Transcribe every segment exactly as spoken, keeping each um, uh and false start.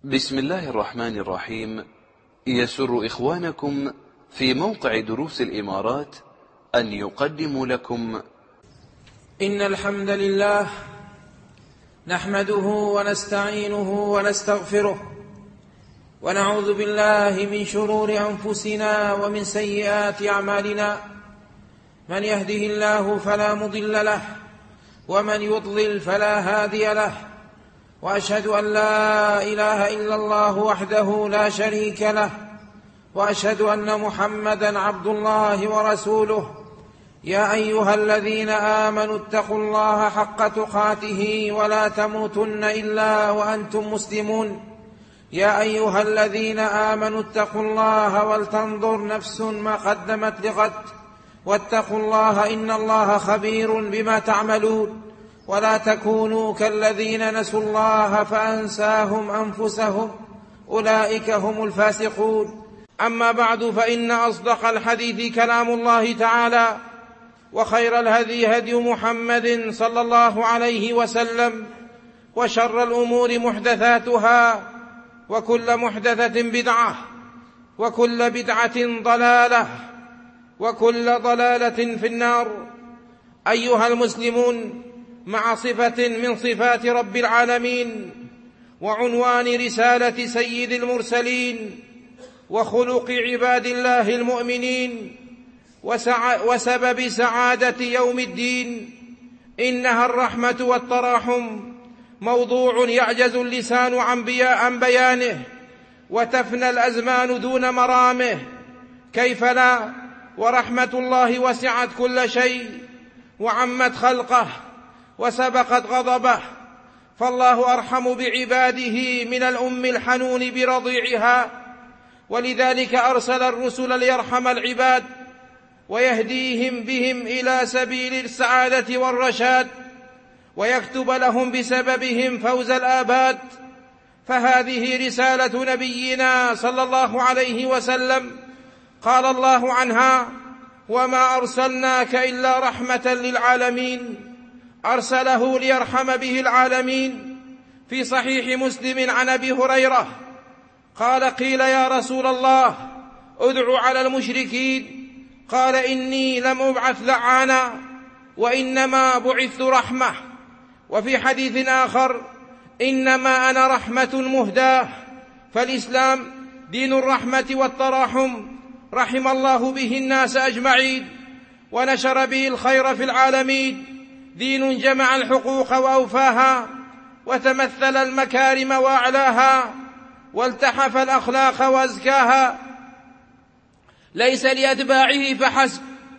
بسم الله الرحمن الرحيم. يسر إخوانكم في موقع دروس الإمارات أن يقدموا لكم إن الحمد لله نحمده ونستعينه ونستغفره ونعوذ بالله من شرور أنفسنا ومن سيئات أعمالنا، من يهده الله فلا مضل له ومن يضلل فلا هادي له، وأشهد أن لا إله إلا الله وحده لا شريك له، وأشهد أن محمدا عبد الله ورسوله. يا أيها الذين آمنوا اتقوا الله حق تقاته ولا تموتن إلا وأنتم مسلمون. يا أيها الذين آمنوا اتقوا الله ولتنظر نفس ما قدمت لغد، واتقوا الله إن الله خبير بما تعملون. ولا تكونوا كالذين نسوا الله فأنساهم أنفسهم، أولئك هم الفاسقون. أما بعد، فإن أصدق الحديث كلام الله تعالى، وخير الهدي هدي محمد صلى الله عليه وسلم، وشر الأمور محدثاتها، وكل محدثة بدعة، وكل بدعة ضلالة، وكل ضلالة في النار. أيها المسلمون، مع صفة من صفات رب العالمين، وعنوان رسالة سيد المرسلين، وخلق عباد الله المؤمنين، وسبب سعادة يوم الدين، إنها الرحمة والتراحم، موضوع يعجز اللسان عن بيانه، وتفنى الأزمان دون مرامه. كيف لا، ورحمة الله وسعت كل شيء، وعمت خلقه، وسبقت غضبه، فالله أرحم بعباده من الأم الحنون برضيعها، ولذلك أرسل الرسل ليرحم العباد ويهديهم بهم إلى سبيل السعادة والرشاد، ويكتب لهم بسببهم فوز الآباد. فهذه رسالة نبينا صلى الله عليه وسلم، قال الله عنها: وما أرسلناك إلا رحمة للعالمين. أرسله ليرحم به العالمين. في صحيح مسلم عن أبي هريرة قال: قيل يا رسول الله ادع على المشركين، قال: إني لم أبعث لعانا، وإنما بعثت رحمة. وفي حديث آخر: إنما أنا رحمة مهداة. فالإسلام دين الرحمة والتراحم، رحم الله به الناس أجمعين، ونشر به الخير في العالمين. دين جمع الحقوق وأوفاها، وتمثل المكارم وأعلاها، والتحف الأخلاق وأزكاها، ليس لأتباعه فحسب،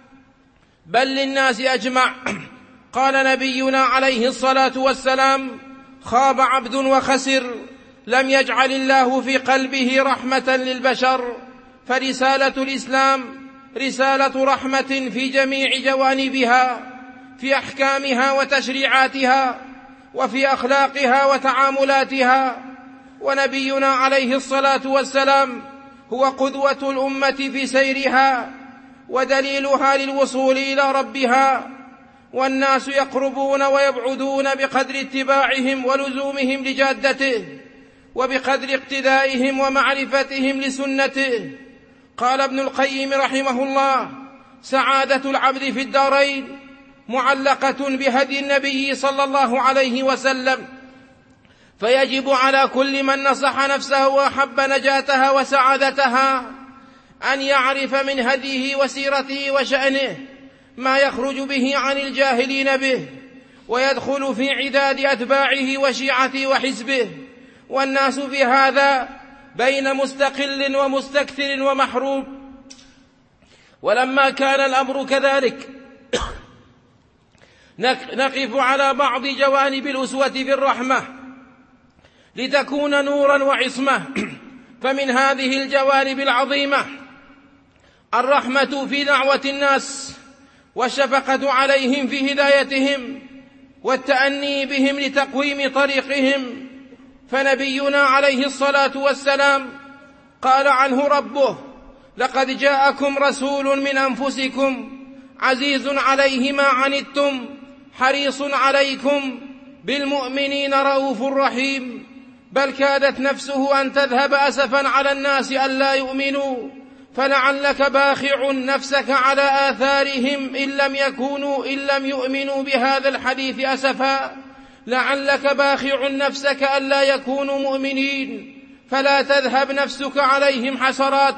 بل للناس أجمع. قال نبينا عليه الصلاة والسلام: خاب عبد وخسر لم يجعل الله في قلبه رحمة للبشر. فرسالة الإسلام رسالة رحمة في جميع جوانبها، في أحكامها وتشريعاتها، وفي أخلاقها وتعاملاتها. ونبينا عليه الصلاة والسلام هو قدوة الأمة في سيرها، ودليلها للوصول إلى ربها. والناس يقربون ويبعدون بقدر اتباعهم ولزومهم لجادته، وبقدر اقتدائهم ومعرفتهم لسنته. قال ابن القيم رحمه الله: سعادة العبد في الدارين معلقة بهدي النبي صلى الله عليه وسلم، فيجب على كل من نصح نفسه وأحب نجاتها وسعادتها أن يعرف من هديه وسيرته وشأنه ما يخرج به عن الجاهلين به، ويدخل في عداد أتباعه وشيعته وحزبه. والناس في هذا بين مستقل ومستكثر ومحروب. ولما كان الأمر كذلك نقف على بعض جوانب الأسوة في الرحمة لتكون نورا وعصمة. فمن هذه الجوانب العظيمة الرحمة في دعوة الناس، والشفقة عليهم في هدايتهم، والتأني بهم لتقويم طريقهم. فنبينا عليه الصلاة والسلام قال عنه ربه: لقد جاءكم رسول من أنفسكم عزيز عليه ما عنتم حريص عليكم بالمؤمنين رؤوف رحيم. بل كادت نفسه أن تذهب أسفا على الناس ألا يؤمنوا، فلعلك باخع نفسك على آثارهم إن لم يكونوا إن لم يؤمنوا بهذا الحديث أسفا، لعلك باخع نفسك ألا يكونوا مؤمنين، فلا تذهب نفسك عليهم حسرات.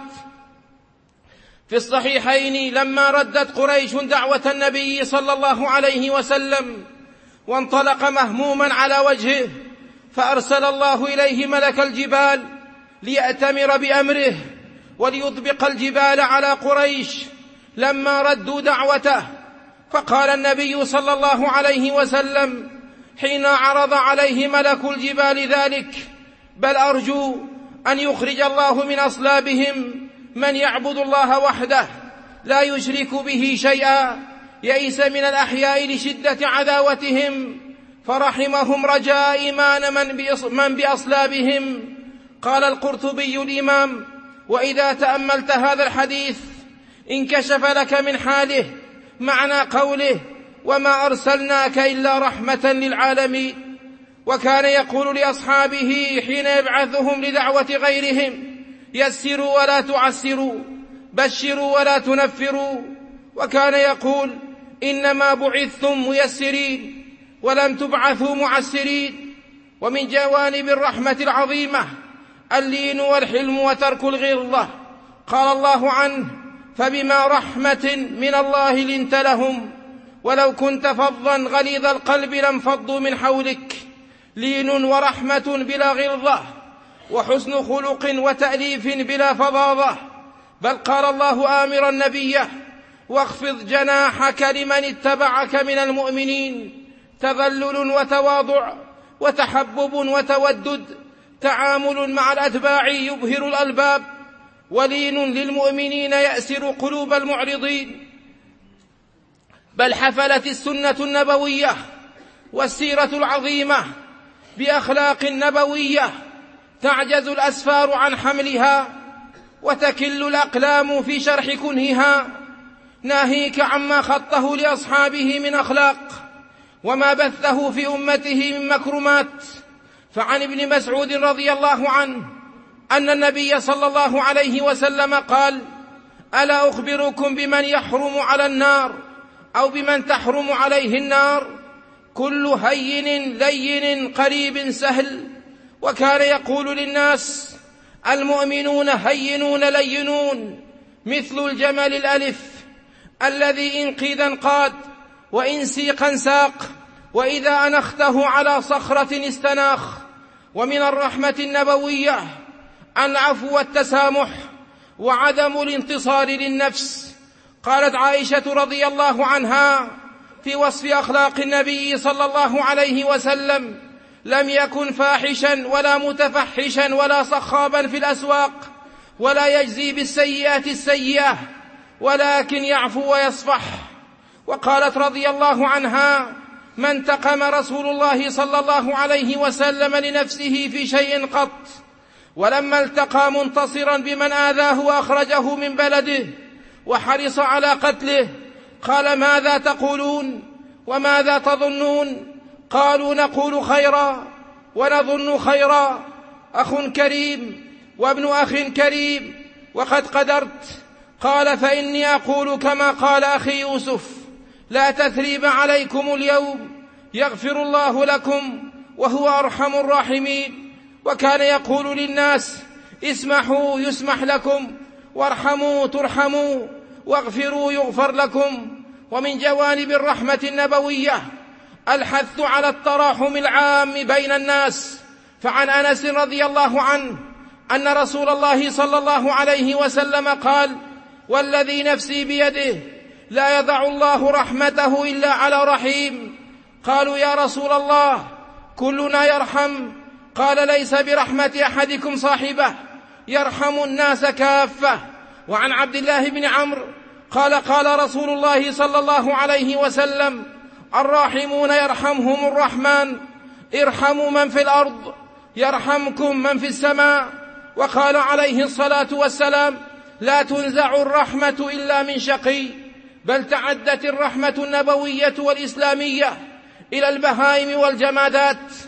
في الصحيحين لما ردت قريش دعوة النبي صلى الله عليه وسلم وانطلق مهموما على وجهه، فأرسل الله إليه ملك الجبال ليأتمر بأمره وليطبق الجبال على قريش لما ردوا دعوته. فقال النبي صلى الله عليه وسلم حين عرض عليه ملك الجبال ذلك: بل أرجو أن يخرج الله من أصلابهم من يعبد الله وحده لا يشرك به شيئا، يئس من الأحياء لشدة عداوتهم، فرحمهم رجاء إيمان من بأصلابهم. قال القرطبي الإمام: وإذا تأملت هذا الحديث انكشف لك من حاله معنى قوله: وما أرسلناك إلا رحمة للعالمين. وكان يقول لأصحابه حين يبعثهم لدعوة غيرهم: يسروا ولا تعسروا، بشروا ولا تنفروا. وكان يقول: إنما بعثتم ميسرين ولم تبعثوا معسرين. ومن جوانب الرحمة العظيمة اللين والحلم وترك الغلظة. قال الله عنه: فبما رحمة من الله لنت لهم ولو كنت فظا غليظ القلب لانفضوا من حولك. لين ورحمة بلا غلظة، وحسن خلق وتأليف بلا فظاظة. بل قال الله آمرا نبيه: واخفض جناحك لمن اتبعك من المؤمنين. تذلل وتواضع وتحبب وتودد، تعامل مع الأتباع يبهر الألباب، ولين للمؤمنين يأسر قلوب المعرضين. بل حفلت السنة النبوية والسيرة العظيمة بأخلاق نبوية تعجز الأسفار عن حملها وتكل الأقلام في شرح كنهها، ناهيك عما خطه لأصحابه من أخلاق وما بثه في أمته من مكرمات. فعن ابن مسعود رضي الله عنه أن النبي صلى الله عليه وسلم قال: ألا أخبركم بمن يحرم على النار أو بمن تحرم عليه النار؟ كل هين لين قريب سهل. وكان يقول للناس: المؤمنون هينون لينون، مثل الجمل الألف الذي إن قيدا قاد وإن سيقا ساق، وإذا أنخته على صخرة استناخ. ومن الرحمة النبوية العفو والتسامح وعدم الانتصار للنفس. قالت عائشة رضي الله عنها في وصف أخلاق النبي صلى الله عليه وسلم: لم يكن فاحشا ولا متفحشا ولا صخابا في الأسواق، ولا يجزي بالسيئات السيئة، ولكن يعفو ويصفح. وقالت رضي الله عنها: ما انتقم رسول الله صلى الله عليه وسلم لنفسه في شيء قط، ولما التقى منتصرا بمن آذاه وأخرجه من بلده وحرص على قتله قال: ماذا تقولون وماذا تظنون؟ قالوا: نقول خيرا ونظن خيرا، أخ كريم وابن أخ كريم وقد قدرت. قال: فإني أقول كما قال أخي يوسف: لا تثريب عليكم اليوم، يغفر الله لكم وهو أرحم الراحمين. وكان يقول للناس: اسمحوا يسمح لكم، وارحموا ترحموا، واغفروا يغفر لكم. ومن جوانب الرحمة النبوية الحث على التراحم العام بين الناس. فعن أنس رضي الله عنه أن رسول الله صلى الله عليه وسلم قال: والذي نفسي بيده لا يضع الله رحمته إلا على رحيم. قالوا: يا رسول الله كلنا يرحم. قال: ليس برحمة أحدكم صاحبه، يرحم الناس كافة. وعن عبد الله بن عمرو قال: قال رسول الله صلى الله عليه وسلم: الراحمون يرحمهم الرحمن، ارحموا من في الأرض يرحمكم من في السماء. وقال عليه الصلاة والسلام: لا تنزع الرحمة إلا من شقي. بل تعدت الرحمة النبوية والإسلامية إلى البهائم والجمادات،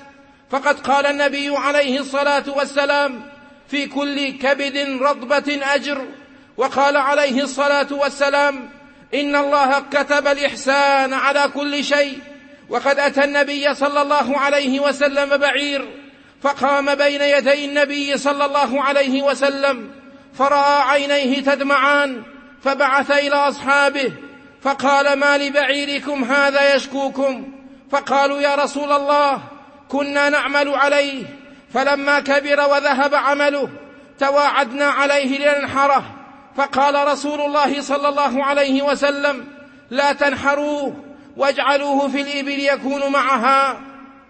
فقد قال النبي عليه الصلاة والسلام: في كل كبد رطبة أجر. وقال عليه الصلاة والسلام: إن الله كتب الإحسان على كل شيء. وقد أتى النبي صلى الله عليه وسلم بعير، فقام بين يدي النبي صلى الله عليه وسلم، فرأى عينيه تدمعان، فبعث إلى أصحابه فقال: ما لبعيركم هذا يشكوكم؟ فقالوا: يا رسول الله، كنا نعمل عليه، فلما كبر وذهب عمله تواعدنا عليه لننحره. فقال رسول الله صلى الله عليه وسلم: لا تنحروه، واجعلوه في الإبل يكون معها.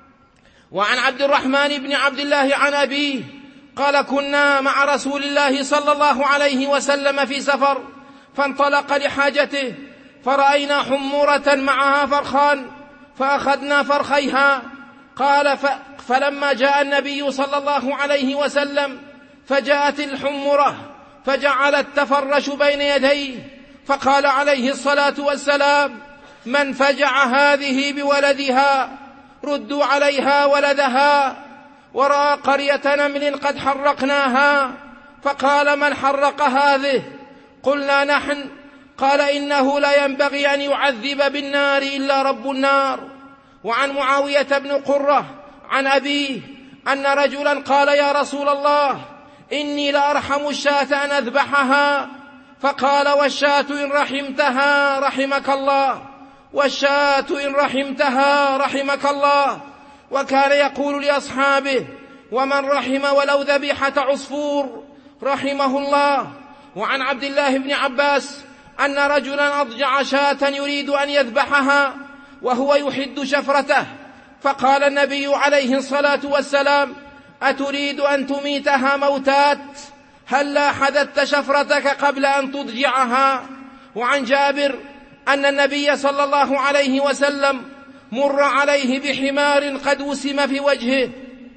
وعن عبد الرحمن بن عبد الله عن أبيه قال: كنا مع رسول الله صلى الله عليه وسلم في سفر، فانطلق لحاجته، فرأينا حمورة معها فرخان، فأخذنا فرخيها. قال: فلما جاء النبي صلى الله عليه وسلم فجاءت الحمرة فجعلت تفرش بين يديه، فقال عليه الصلاة والسلام: من فجع هذه بولدها؟ ردوا عليها ولدها. ورأى قرية نمل قد حرقناها، فقال: من حرق هذه؟ قلنا: نحن. قال: إنه لا ينبغي أن يعذب بالنار إلا رب النار. وعن معاوية بن قرة عن أبيه أن رجلا قال: يا رسول الله، إني لأرحم الشاة أن أذبحها. فقال: والشاة إن رحمتها رحمك الله، والشاة إن رحمتها رحمك الله. وكان يقول لأصحابه: ومن رحم ولو ذبيحة عصفور رحمه الله. وعن عبد الله بن عباس أن رجلا أضجع شاة يريد أن يذبحها وهو يحد شفرته، فقال النبي عليه الصلاة والسلام: أتريد أن تميتها موتات؟ هلا حدثت شفرتك قبل أن تضجعها. وعن جابر أن النبي صلى الله عليه وسلم مر عليه بحمار قد وسم في وجهه،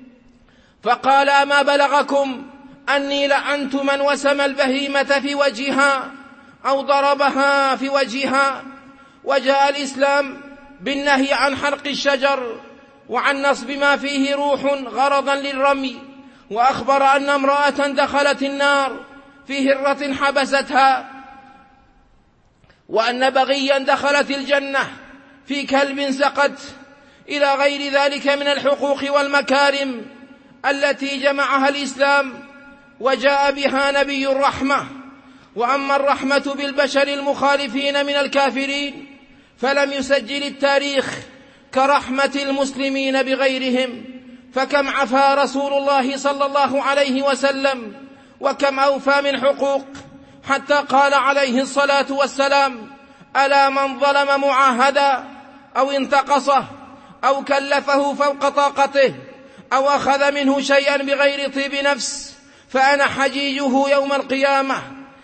فقال: أما بلغكم أني لعنت من وسم البهيمة في وجهها أو ضربها في وجهها؟ وجاء الإسلام بالنهي عن حرق الشجر وعن نصب ما فيه روح غرضا للرمي. وأخبر أن امرأة دخلت النار في هرة حبستها، وأن بغيا دخلت الجنة في كلب سقت، إلى غير ذلك من الحقوق والمكارم التي جمعها الإسلام وجاء بها نبي الرحمة. وأما الرحمة بالبشر المخالفين من الكافرين فلم يسجل التاريخ كرحمة المسلمين بغيرهم، فكم عفا رسول الله صلى الله عليه وسلم، وكم أوفى من حقوق، حتى قال عليه الصلاة والسلام: ألا من ظلم معاهدا أو انتقصه أو كلفه فوق طاقته أو أخذ منه شيئا بغير طيب نفس فأنا حجيجه يوم القيامة.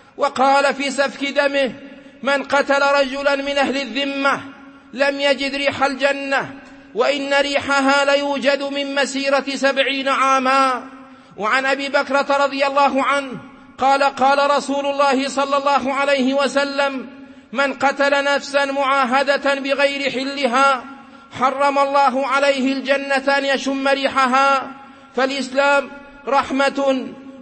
وقال في سفك دمه: من قتل رجلا من أهل الذمة لم يجد ريح الجنة، وإن ريحها ليوجد من مسيرة سبعين عاما. وعن أبي بكرة رضي الله عنه قال: قال رسول الله صلى الله عليه وسلم: من قتل نفسا معاهدة بغير حلها حرم الله عليه الجنة أن يشم ريحها. فالإسلام رحمة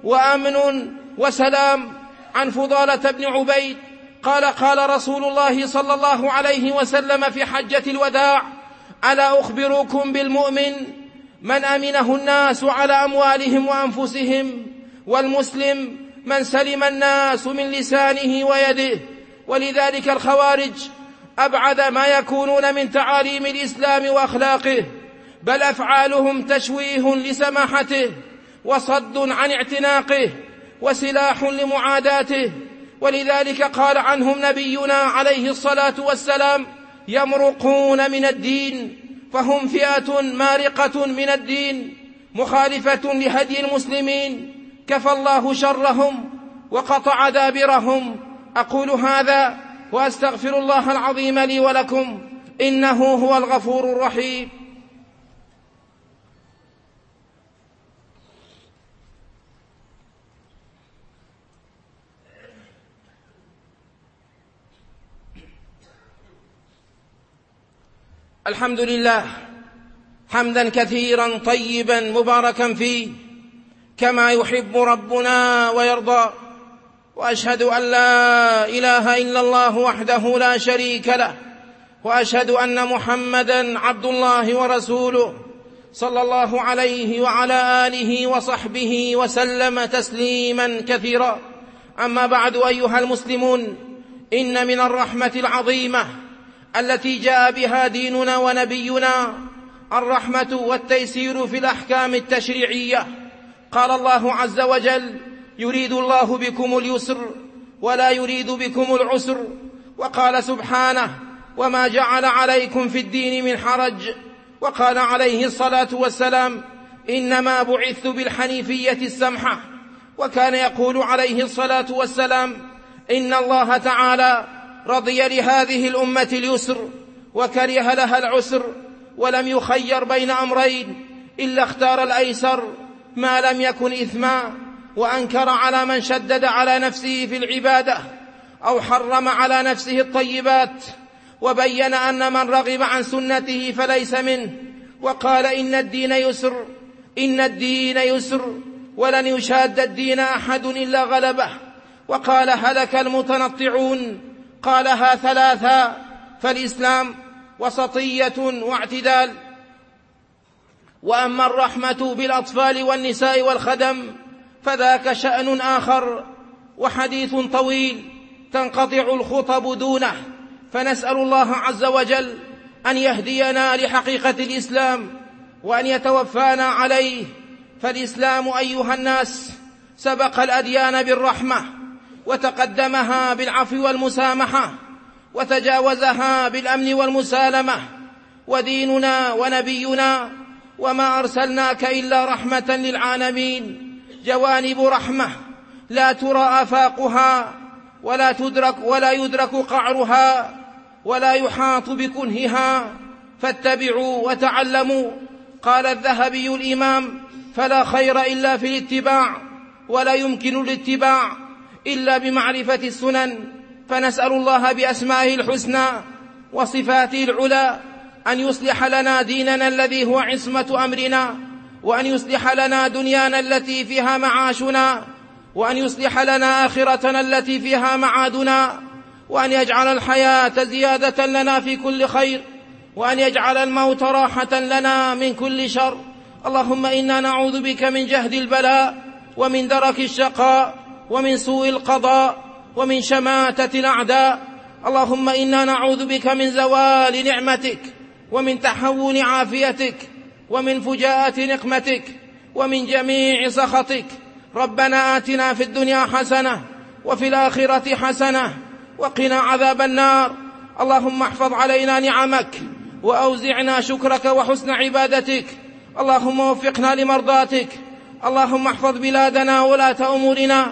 وأمن وسلام. عن فضالة بن عبيد قال: قال رسول الله صلى الله عليه وسلم في حجة الوداع: ألا أخبركم بالمؤمن من أمنه الناس على أموالهم وأنفسهم، والمسلم من سلم الناس من لسانه ويده. ولذلك الخوارج أبعد ما يكونون من تعاليم الإسلام وأخلاقه، بل أفعالهم تشويه لسماحته وصد عن اعتناقه وسلاح لمعاداته. ولذلك قال عنهم نبينا عليه الصلاة والسلام: يمرقون من الدين، فهم فئة مارقة من الدين مخالفة لهدي المسلمين، كفى الله شرهم وقطع دابرهم. أقول هذا وأستغفر الله العظيم لي ولكم، إنه هو الغفور الرحيم. الحمد لله حمدا كثيرا طيبا مباركا فيه كما يحب ربنا ويرضى، وأشهد أن لا إله إلا الله وحده لا شريك له، وأشهد أن محمدا عبد الله ورسوله صلى الله عليه وعلى آله وصحبه وسلم تسليما كثيرا. أما بعد، أيها المسلمون، إن من الرحمة العظيمة التي جاء بها ديننا ونبينا الرحمة والتيسير في الأحكام التشريعية. قال الله عز وجل: يريد الله بكم اليسر ولا يريد بكم العسر. وقال سبحانه: وما جعل عليكم في الدين من حرج. وقال عليه الصلاة والسلام: إنما بعثت بالحنيفية السمحة. وكان يقول عليه الصلاة والسلام: إن الله تعالى رضي لهذه الأمة اليسر وكره لها العسر، ولم يخير بين أمرين إلا اختار الأيسر ما لم يكن إثما، وأنكر على من شدد على نفسه في العبادة أو حرم على نفسه الطيبات، وبين أن من رغب عن سنته فليس منه، وقال: إن الدين يسر إن الدين يسر ولن يشاد الدين أحد إلا غلبه. وقال: هلك المتنطعون. قالها ثلاثا: فالإسلام وسطية واعتدال. وأما الرحمة بالأطفال والنساء والخدم فذاك شأن آخر وحديث طويل تنقطع الخطب دونه، فنسأل الله عز وجل أن يهدينا لحقيقة الإسلام وأن يتوفانا عليه. فالإسلام أيها الناس سبق الأديان بالرحمة، وتقدمها بالعفو والمسامحة، وتجاوزها بالأمن والمسالمة. وديننا ونبينا وما أرسلناك إلا رحمة للعالمين جوانب رحمة لا ترى آفاقها ولا تدرك ولا يدرك قعرها ولا يحاط بكنهها، فاتبعوا وتعلموا. قال الذهبي الإمام: فلا خير إلا في الاتباع، ولا يمكن الاتباع إلا بمعرفة السنن. فنسأل الله بأسمائه الحسنى وصفاته العلى أن يصلح لنا ديننا الذي هو عصمة أمرنا، وأن يصلح لنا دنيانا التي فيها معاشنا، وأن يصلح لنا آخرتنا التي فيها معادنا، وأن يجعل الحياة زيادة لنا في كل خير، وأن يجعل الموت راحة لنا من كل شر. اللهم إنا نعوذ بك من جهد البلاء، ومن درك الشقاء، ومن سوء القضاء، ومن شماتة الأعداء. اللهم إنا نعوذ بك من زوال نعمتك، ومن تحول عافيتك، ومن فجاءة نقمتك، ومن جميع سخطك. ربنا آتنا في الدنيا حسنة وفي الآخرة حسنة وقنا عذاب النار. اللهم احفظ علينا نعمك وأوزعنا شكرك وحسن عبادتك. اللهم وفقنا لمرضاتك. اللهم احفظ بلادنا ولاة أمورنا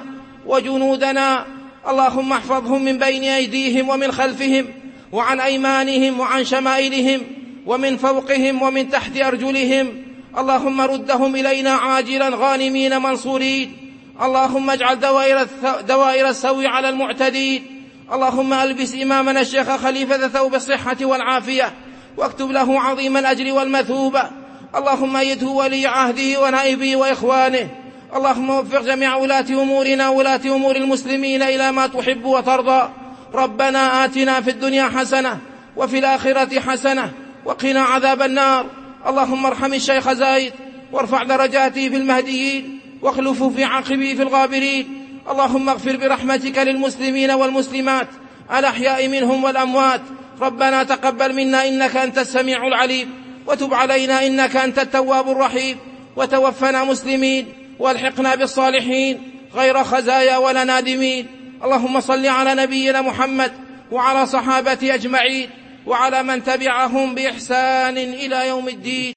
وجنودنا. اللهم احفظهم من بين أيديهم ومن خلفهم وعن أيمانهم وعن شمائلهم ومن فوقهم ومن تحت أرجلهم. اللهم ردهم إلينا عاجلا غانمين منصورين. اللهم اجعل دوائر, دوائر السوء على المعتدين. اللهم ألبس إمامنا الشيخ خليفة ثوب الصحة والعافية، واكتب له عظيم الأجر والمثوبة. اللهم أيده ولي عهده ونائبه وإخوانه. اللهم وفق جميع ولاة أمورنا ولاة أمور المسلمين إلى ما تحب وترضى. ربنا آتنا في الدنيا حسنة وفي الآخرة حسنة وقنا عذاب النار. اللهم ارحم الشيخ زايد وارفع درجاته في المهديين واخلفه في عقبه في الغابرين. اللهم اغفر برحمتك للمسلمين والمسلمات الأحياء منهم والأموات. ربنا تقبل منا إنك أنت السميع العليم، وتب علينا إنك أنت التواب الرحيم، وتوفنا مسلمين والحقنا بالصالحين غير خزايا ولا نادمين. اللهم صل على نبينا محمد وعلى صحابته أجمعين وعلى من تبعهم بإحسان إلى يوم الدين.